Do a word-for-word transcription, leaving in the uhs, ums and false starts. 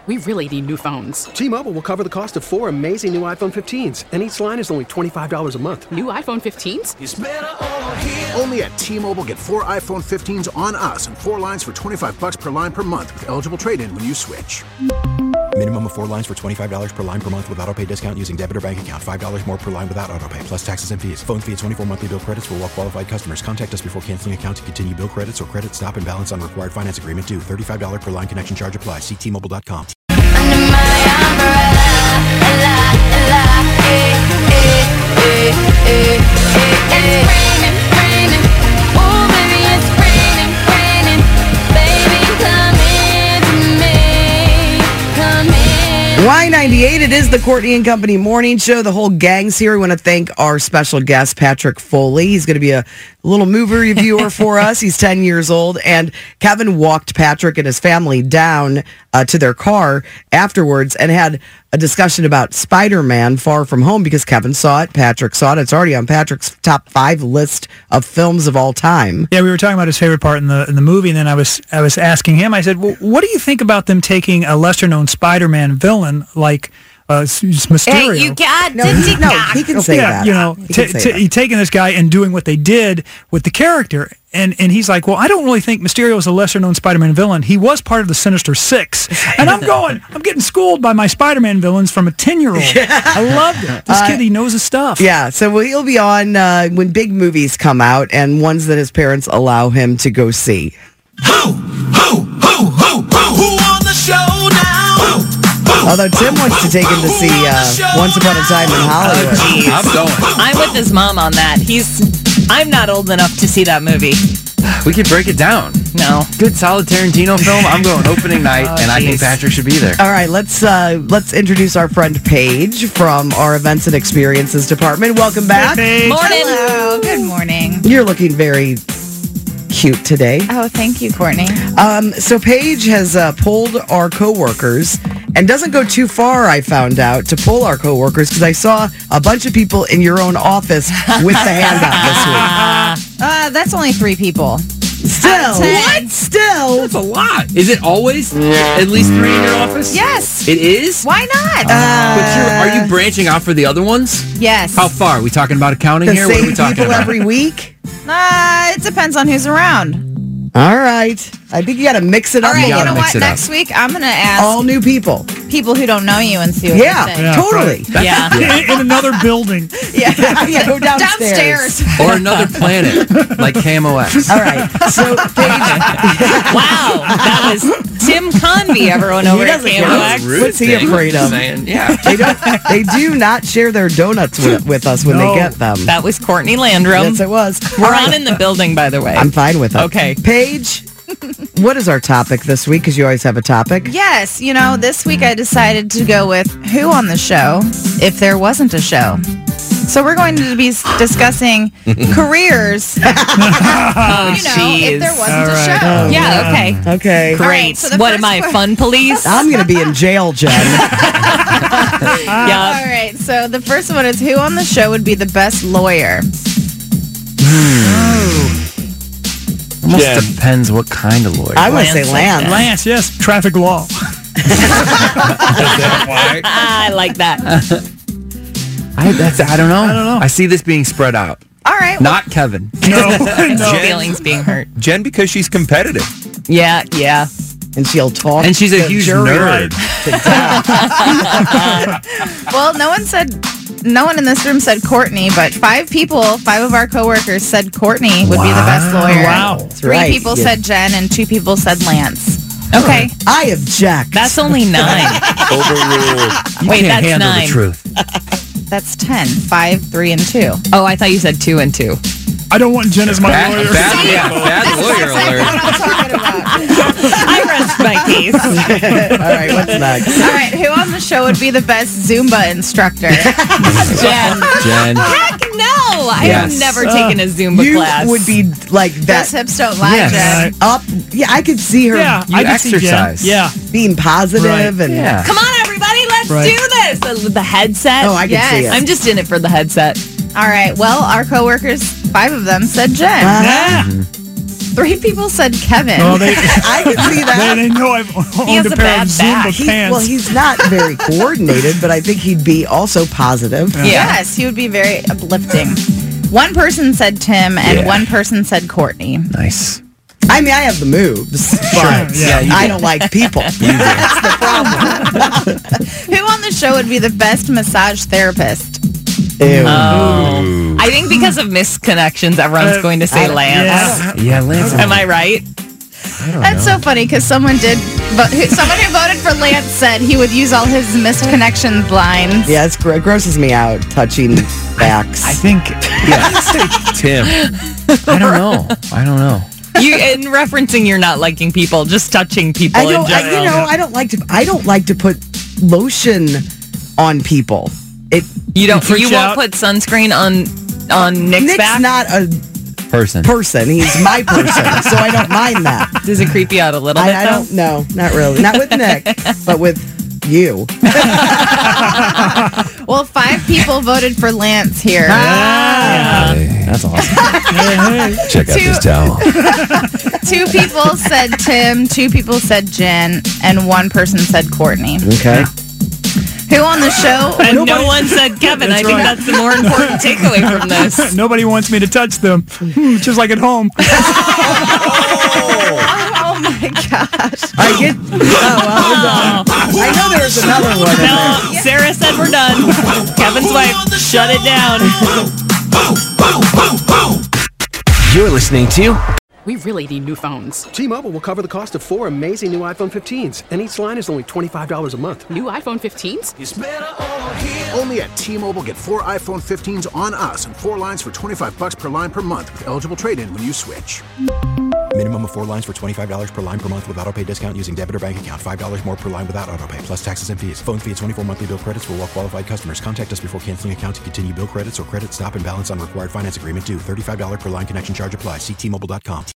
We really need new phones. T-Mobile will cover the cost of four amazing new iPhone fifteens, and each line is only twenty-five dollars a month. New iPhone fifteens? It's better over here. Only at T-Mobile, get four iPhone fifteens on us and four lines for twenty-five dollars per line per month with eligible trade-in when you switch. Minimum of four lines for twenty-five dollars per line per month with autopay discount using debit or bank account. five dollars more per line without autopay, plus taxes and fees. Phone fee at twenty-four monthly bill credits for well-qualified customers. Contact us before canceling account to continue bill credits or credit stop and balance on required finance agreement due. thirty-five dollars per line connection charge applies. See T Mobile dot com. Under my umbrella, ella, ella, eh, eh, eh, eh, eh, eh. It's raining, raining, oh baby, it's raining, raining. Baby, come into me, come in. Y ninety-eight, it is the Courtney and Company morning show. The whole gang's here. We want to thank our special guest, Patrick Foley. He's going to be a little movie reviewer for us. He's ten years old. And Kevin walked Patrick and his family down uh, to their car afterwards and had a discussion about Spider-Man Far From Home because Kevin saw it, Patrick saw it. It's already on Patrick's top five list of films of all time. Yeah, we were talking about his favorite part in the in the movie, and then I was I was asking him, I said, well, what do you think about them taking a lesser-known Spider-Man villain like uh, Mysterio? Hey, you got No, to he, no, he can say yeah, that. you know, He can t- say t- that. taking this guy and doing what they did with the character. And and he's like, well, I don't really think Mysterio is a lesser-known Spider-Man villain. He was part of the Sinister Six. And I'm going, I'm getting schooled by my Spider-Man villains from a ten-year-old. I loved it. This Uh, kid, he knows his stuff. Yeah, so he'll be on uh, when big movies come out and ones that his parents allow him to go see. Who, who, who, who, who, who on the show now? Who, who, Although Tim wants to take him to see uh, Once Upon a Time in Hollywood. Oh, geez. I'm going. I'm with his mom on that. He's. I'm not old enough to see that movie. We could break it down. No. Good solid Tarantino film. I'm going opening night, Oh, and I think geez. Patrick should be there. All right, let's uh, let's introduce our friend Paige from our Events and Experiences department. Welcome back. Hey, Morning. Hello, good morning. You're looking very cute today. Oh, thank you, Courtney. Um, so Paige has uh, pulled our coworkers and doesn't go too far, I found out, to pull our coworkers because I saw a bunch of people in your own office with the handout this week. Uh, that's only three people. Still, ten. what? Still, That's a lot. Is it always at least three in your office? Yes. It is? Why not? But you're, are you branching out for the other ones? yes. How far? Are we talking about accounting the here? What are same we talking people about? every week. Uh, it depends on who's around. All right, I think you got to mix it All up. right, a you little. know mix what? it up. Next week, I'm going to ask All new people. people who don't know you and see what Yeah, they say. Yeah, totally. Yeah. in, in another building. Yeah. Yeah, go downstairs. Downstairs. Or another planet, like K M O X. All right, so Paige, Wow. That was Tim Convey, everyone over He at doesn't K M O X. Rude What's he thing, afraid I'm of? Saying, yeah. they don't. They do not share their donuts with, with us when No. they get them. That was Courtney Landrum. Yes, it was. We're All right. on in the building, by the way. I'm fine with it. Okay. Paige, what is our topic this week? Because you always have a topic. Yes, you know, this week I decided to go with who on the show if there wasn't a show. So we're going to be s- discussing careers. oh, you know, jeez. if there wasn't All a right. show. Oh, Yeah, okay. Okay. All Great. right, so the what first am I, one- fun police? I'm going to be in jail, Jen. yeah. All right, so the first one is who on the show would be the best lawyer? Almost Jen. depends what kind of lawyer. I want to say Lance. Lance. Lance, yes, traffic law. I like that. I, that's, I don't know. I don't know. I see this being spread out. All right, well, Not Kevin. No, His no. feelings being hurt. Jen, because she's competitive. Yeah, yeah. And she'll talk. And she's a the huge jury nerd. to death. well, no one said, no one in this room said Courtney, but five people, five of our coworkers said Courtney would be the best lawyer. Wow. That's Three right. people Yeah. said Jen and two people said Lance. Okay. I object. That's only nine. Overruled. You Wait, can't that's handle nine. the truth. That's ten. Five, three, and two. Oh, I thought you said two and two. I don't want Jen as my Bad, lawyer. bad, yeah, bad lawyer What alert. I'm talking about. I rest my case. All right, what's next? All right, who on the show would be the best Zumba instructor? Jen. Jen. Heck no. I Yes. have never taken a Zumba You class. would be like that Those hips don't lie, Yes. Jen. up. Yeah, I could see her Yeah, You I can see Jen. exercise. Yeah. being positive Right. and. Yeah. Come on, everybody. Let's Right. do this. The, the headset. Oh, I can Yes. see it. I'm just in it for the headset. All right, well, our coworkers, five of them said Jen. Uh-huh. Yeah. Three people said Kevin. Oh, they, I can see that. they, they know I've owned has a a pair bad of Zumba back. He- pants. well, he's not very coordinated, but I think he'd be also positive. Yes, he would be very uplifting. One person said Tim, and Yeah. one person said Courtney. Nice. I mean, I have the moves, but yeah, you I don't like people. That's the problem. Who on the show would be the best massage therapist? Ew. Oh. I think because of misconnections, everyone's Uh, going to say I- Lance. Yeah, Lance. Am I right? I don't That's know. so funny because someone did, but someone who voted for Lance said he would use all his misconnections lines. Yeah, it's, it grosses me out touching backs. I think, yeah, say Tim. I don't know. I don't know. You in referencing you're not liking people, just touching people I in don't. I, general. you know, I don't like to. I don't like to put lotion on people. It. you don't. freak You you won't out? put sunscreen on on Nick's, Nick's back. not a Person. person. He's my person, so I don't mind that. Does it creep you out a little bit? I, I though? don't. No, not really. Not with Nick, but with you. Well, five people voted for Lance here. Hey, that's awesome. Check out Two- this towel. Two people said Tim, two people said Jen, and one person said Courtney. Okay. Who on the show? And no one said Kevin. I That's think right. that's the more important takeaway from this. Nobody wants me to touch them. Hmm, just like at home. Oh my gosh. I get. Oh well. I know there was another one. in No, there. Sarah said we're done. Kevin's wife, shut it down. You're listening to We really need new phones. T-Mobile will cover the cost of four amazing new iPhone fifteens, and each line is only twenty-five dollars a month. New iPhone fifteens? Only at T-Mobile, get four iPhone fifteens on us and four lines for twenty-five bucks per line per month with eligible trade-in when you switch. Minimum of four lines for twenty-five dollars per line per month with auto pay discount using debit or bank account. five dollars more per line without auto pay, plus taxes and fees. Phone fee at twenty-four monthly bill credits for well qualified customers. Contact us before canceling account to continue bill credits or credit stop and balance on required finance agreement due. thirty-five dollars per line connection charge applies. See T Mobile dot com.